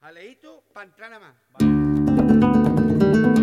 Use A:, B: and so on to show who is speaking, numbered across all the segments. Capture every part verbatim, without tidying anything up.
A: Aleito para entrar nada más. Vale.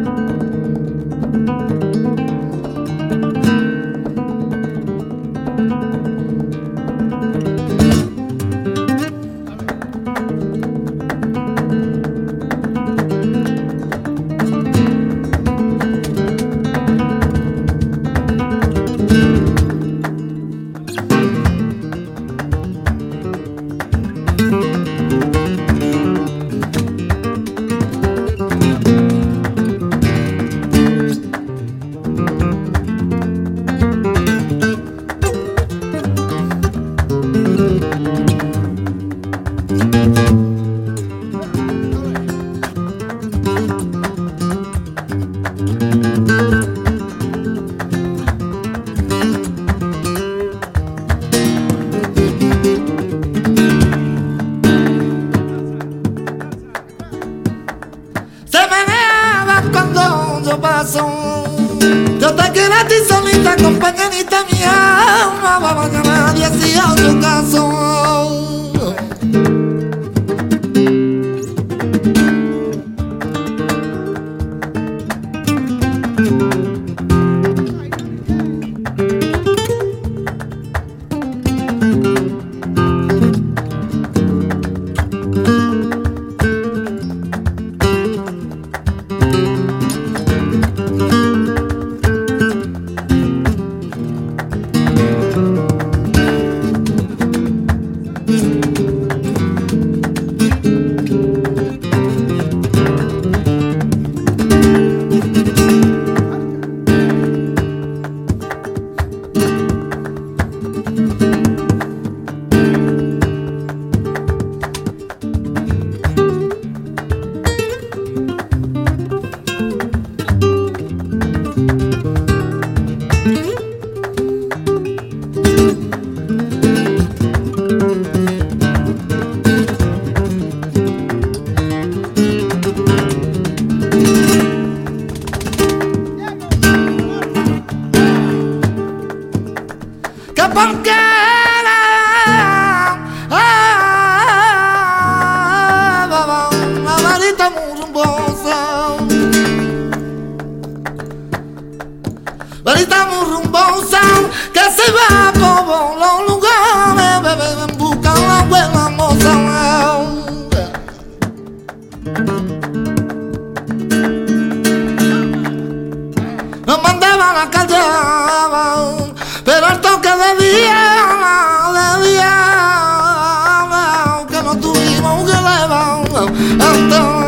B: Yo te quiero a ti solita, compañerita mía, no va a nadie si a tu caso. Porque la varita muy rumbosa, varita muy rumbosa, que se va por los lugares, bebé, en busca de una buena moza. Nos mandaba a la calle, pero al toque de día, de día, que no tuvimos que levantar hasta.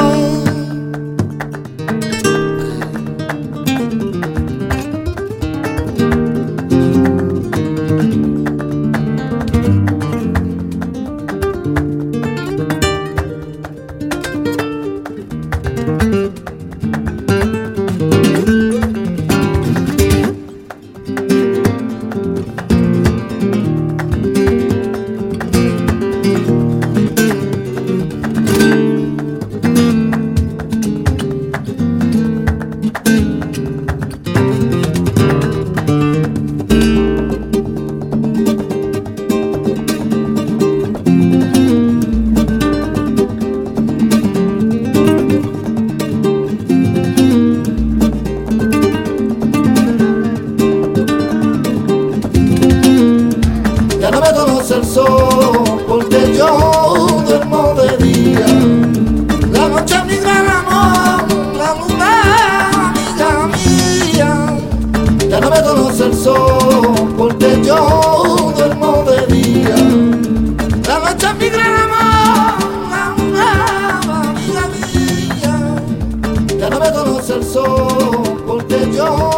B: El sol, porque yo duermo de día. La noche es mi gran amor, la luna amiga mía. Ya no me conoce el sol, porque yo duermo de día. La noche es mi gran amor, la luna amiga mía. Ya no me conoce el sol, porque yo